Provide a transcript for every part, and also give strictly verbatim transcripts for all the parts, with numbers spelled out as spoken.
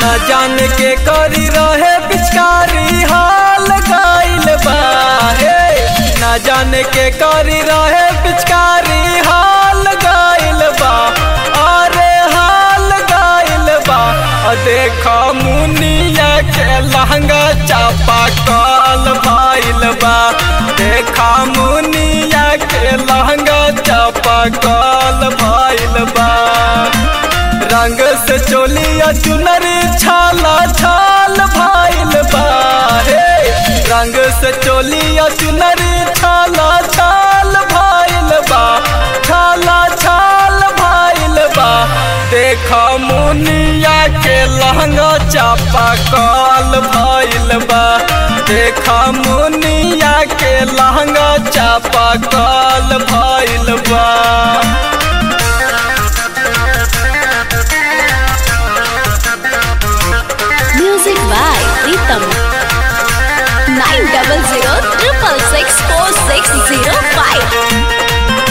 न जान के करी रहे पिचकारी हाल गाइल बा हे न जान के करी रहे पिचकारी हाल गाइल बा अरे हाल गाइल बा देखा मुनिया के लहंगा चापा कल भाइल बा देखा मुनिया के लहंगा चापा कल भाइल बा रंग से चोलिया चुनरी छाला छाल भाइल बा हे रंग से चोलिया चुनरी छाला छाल भाइल बा छाला छाल भाइल बा देखा मुनिया के लहंगा चापा कल भाइल बा देखा मुनिया के लहंगा चापा कल भाइल बा Music by Pritam. Nine double zero triple six four six zero five.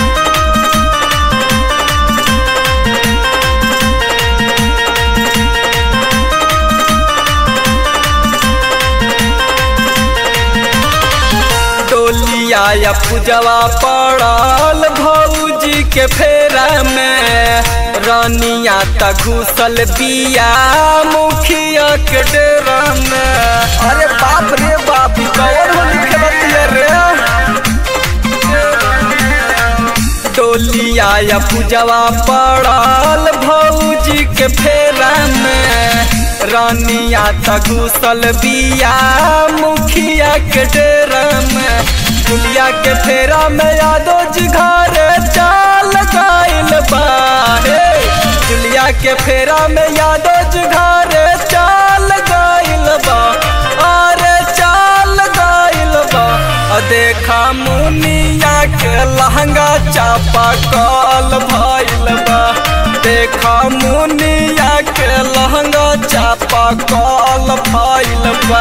डोलिया या पूजवा पड़ल भौजी के फेरा में रानिया त घुसल बिया मुखिया के डेरा में अरे बाप रे बाप कौन हो लिखलतिया रे डोलिया या पूजवा पड़ल भौजी के फेरा में रानिया त घुसल बिया मुखिया के डेरा में दुलिया के फेरा में यादो घर चाल गाइल बा हे दुलिया के फेरा में यादो घर चाल गाइल बा अरे चाल गाइल बा देखा मुनिया के लहंगा चापा कल भाइल बा देखा मुनिया के लहंगा चापा कल भाइल बा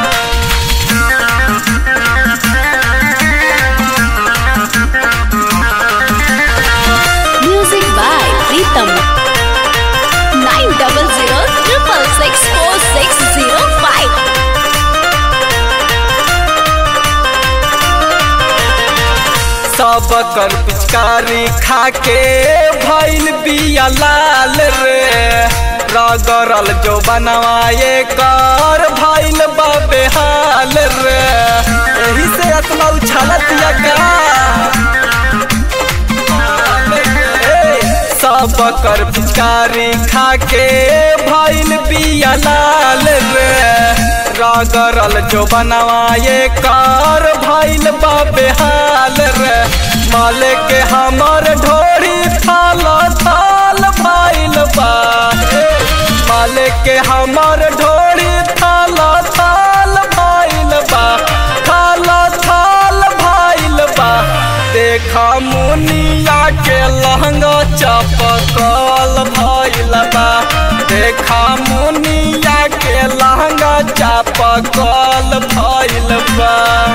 Music by Pritam. Nine double zero triple six four six zero five. सब कर पिचकारी खाके भइल बिया लाल रे रगरल जो बनवाए कर भइल बाबे हाल रे यही से इतना उछलतिया का सब कर पिचकारी खाके भइल बिया लाल रे रगरल जो बनवाए कर भइल बाबे हाल रे माल के हमर ढोरी थाल थाल भइल बा माल के हमर ढोरी थाल थाल भइल बा थाल थाल भइल बा देखा मुनिया के लहंगा चपकल भइल बा देखा मुनिया के लहंगा चपकल भइल बा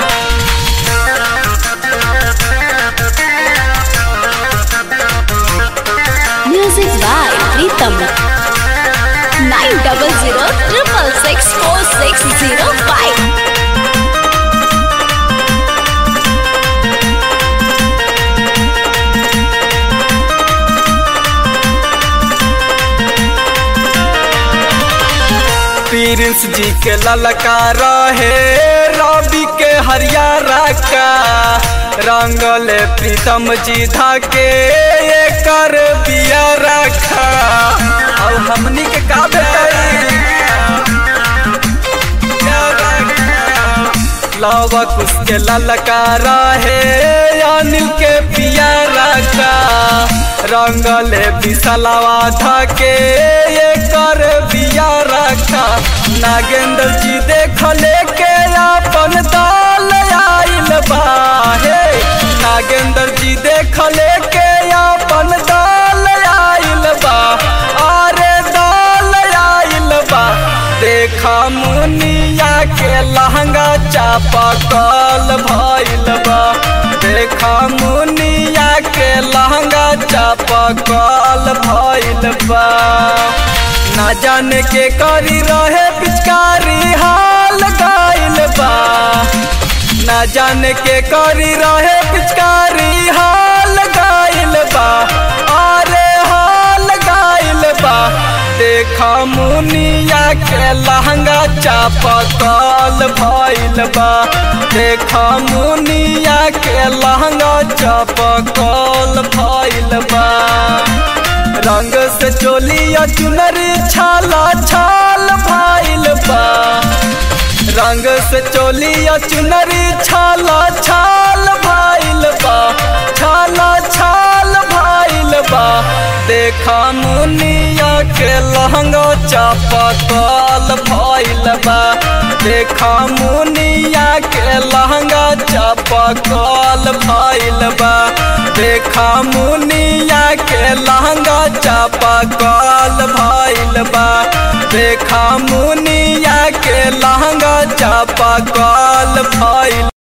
Music by Pritam. Nine double zero triple six four six zero five. Prince ji के ललका रहे रवि के हरियारा का रंगल प्रीतम जी धाके कर बिया रखा और हमनी के का लावा कुछ के ललका रहे अनिल के पिया रखा रंगल बिसलावा धाके कर बिया रखा नागेंद्र जी देख लेके अपन दाल आइल बा हे नागेंद्र जी देख लेके अपन दाल आइल बा अरे दाल आइल बा देखा मुनिया के लहंगा चापकल भइल बा। देखा मुनिया के लहंगा चापकल भइल बा। ना जाने के करी रहे पिचकारी हाल गइल बा। ना जाने के करी रहे पिचकारी हाल गइल बा। अरे हाल गइल बा। देखा मुनिया के लहंगा चापकल भइल बा। देखा मुनिया के लहंगा चापकल भइल बा। रंग से चोलिया चुनरी छाला छाल भइल बा। रंग से चोलिया चुनरी छाला छाल भइल बा। छाला छाल भइल बा। देखा मुनिया के लहंगा चापकल भइल बा। देखा मुनिया के लहंगा चापकल भइल बा। देखा मुनिया के लहंगा चापकल भइल बा। देखा मुनिया के लहंगा चापकल भइल